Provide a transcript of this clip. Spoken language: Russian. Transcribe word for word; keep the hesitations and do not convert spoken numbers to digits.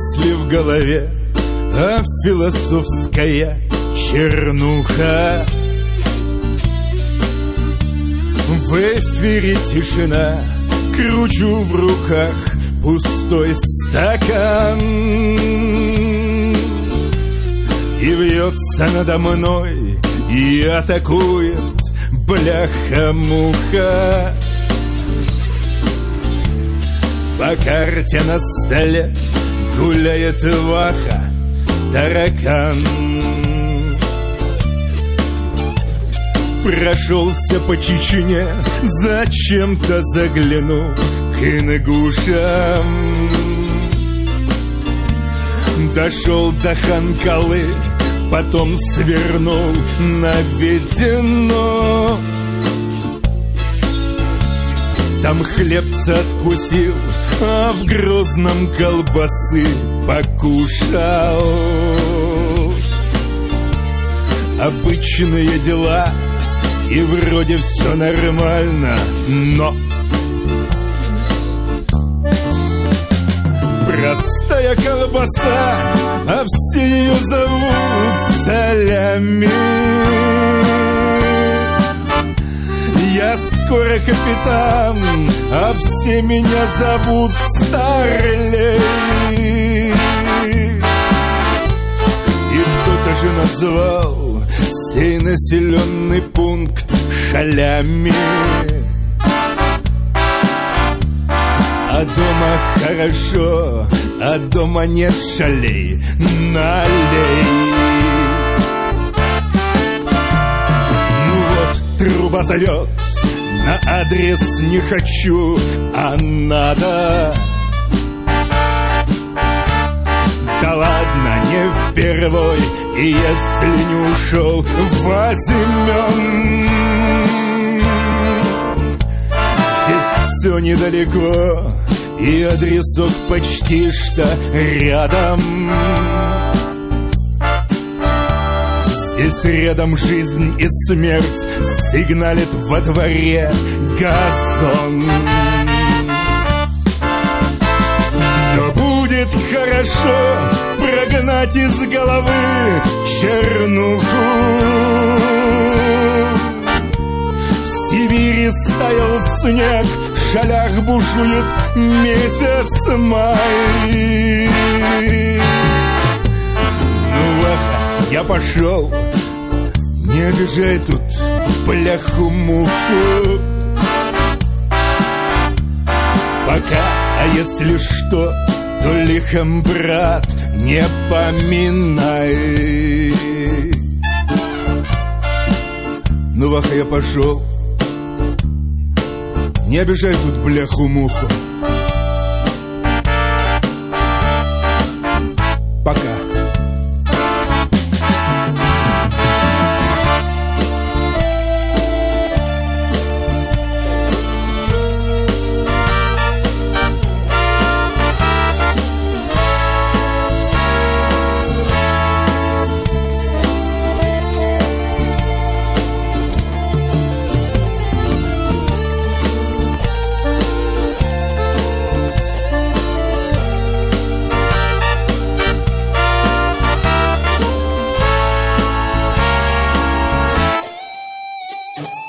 мысли в голове, а философская чернуха. В эфире тишина, кручу в руках пустой стакан, и вьется надо мной и атакует бляха-муха. По карте на столе гуляет ваха, таракан. Прошелся по Чечне, зачем-то заглянул к ингушам. Дошел до Ханкалы, потом свернул на Ведено. Там хлебца откусил, а в Грозном колбасы покушал. Обычные дела, и вроде все нормально, но простая колбаса, а все ее зовут Салями. Я скоро капитан, а все меня зовут Старлей. И кто-то же назвал сей населенный пункт шалями. А дома хорошо, а дома нет шалей, налей. Ну вот, труба зовет, на адрес не хочу, а надо. Да ладно, не впервой, и если не ушел, возьмем. Здесь все недалеко, и адресок почти что рядом. Здесь рядом жизнь и смерть, сигналит во дворе газон. Все будет хорошо, прогнать из головы чернуху. В Сибири стаял снег, в шалях бушует месяц май. Ну ах, я пошел, не обижай тут бляху-муху. Пока, а если что, то лихом, брат, не поминай. Ну ах, я пошел, не обижай тут бляху-муху. Пока. you